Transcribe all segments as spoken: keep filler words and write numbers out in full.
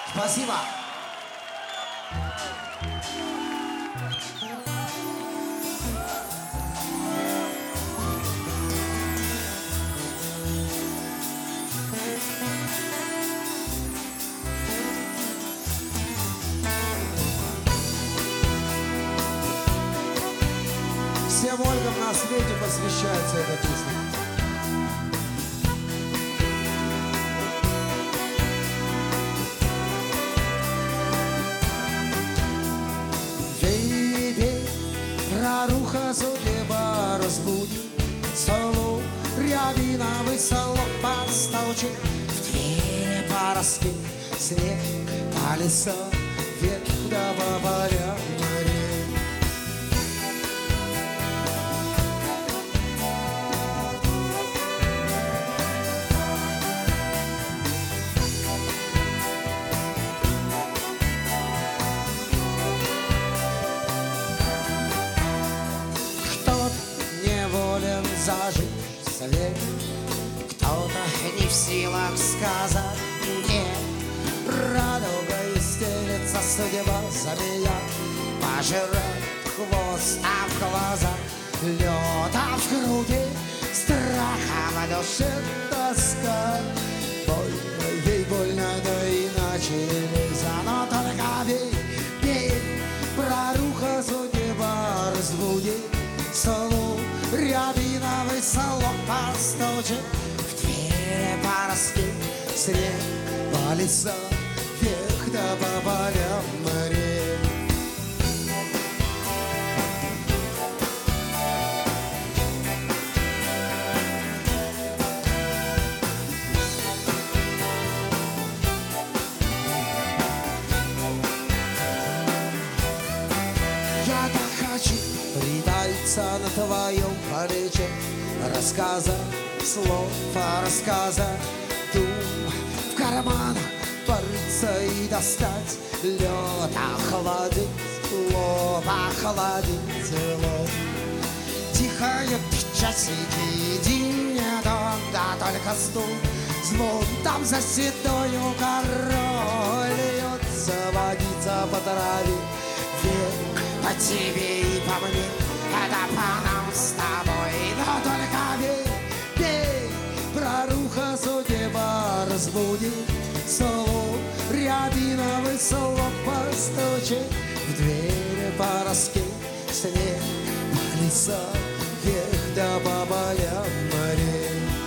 Спасибо. Всем Ольгам на свете посвящается эта песня. Бей-бей, праруха судьба разбуди, солу рябиновый солок постолчи, в двери поросли снег, по лесам вверх да по полям море. Зажить след, кто-то не в силах сказать нет. Радугой стелется судьба забия, пожирает хвост, а в глазах лед, а в груди страха, в душе тоска. Больно, ей больно, да иначе нельзя, но только бей, бей, праруха судьба разбуди, солу рябиновый солок постучит, в двери поросли снег, по лесам вверх да по полям море. Я так хочу притаиться на твоем плече, рассказа, слов, рассказа, дум в карманах порыться и достать лед, охладить лоб, охладить лоб. Тихая часики, едине дом, да только стул, звон там за седою горой льется водица по траве, вверх по тебе и по мне. Это по нам с тобой, но только бей, бей, праруха судьба разбуди, солу рябиновый солок постучит, в двери поросли снег, по лесам вверх да по полям море.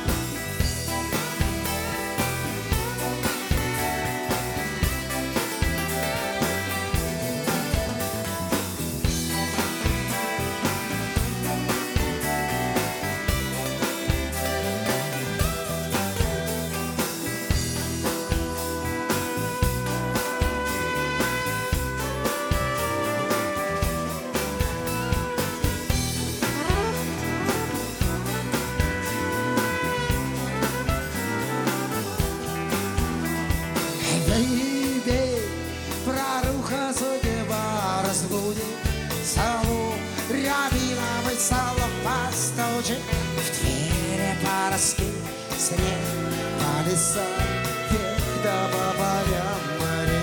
Бей, бей, праруха судьба разбуди, солу рябиновый солок постучит, в двери поросли снег, по лесам вверх да по полям море.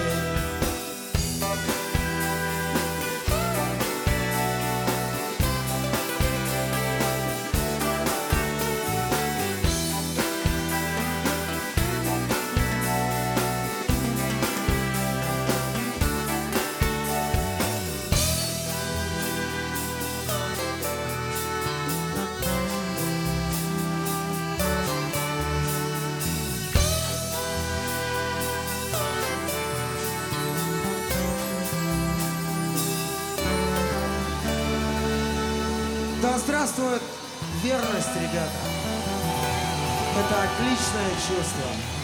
Да здравствует верность, ребята! Это отличное чувство.